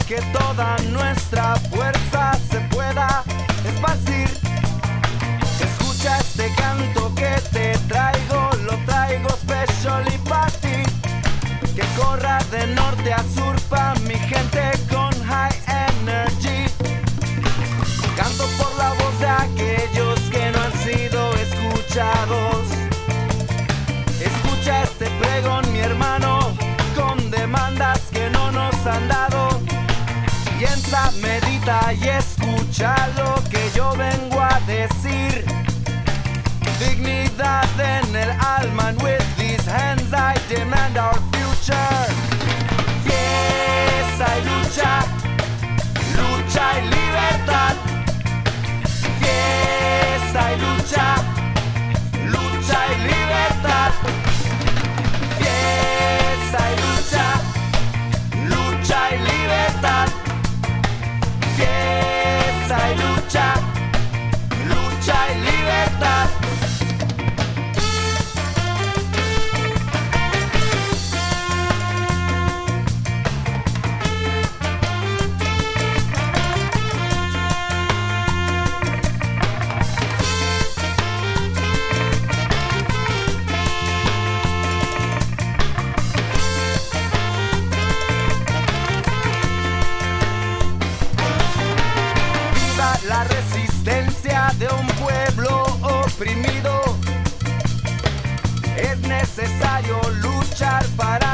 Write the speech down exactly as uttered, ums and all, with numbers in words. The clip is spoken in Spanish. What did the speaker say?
que toda nuestra fuerza se pueda esparcir. Escucha este canto que te traigo, lo traigo specially para ti. Que corra de norte a sur pa' mi gente con high energy. Canto por la voz de aquellos que no han sido escuchados. Escucha este pregón, mi hermano, con demandas que no nos han dado. Piensa, medita y escucha lo que yo vengo a decir. Dignidad en el alma, and with these hands I demand our future. Fiesta y lucha, lucha y libertad. Fiesta y lucha, lucha y libertad. Fiesta y lucha, lucha y libertad. Fiesta y lucha, lucha y libertad. La resistencia de un pueblo oprimido. Es necesario luchar para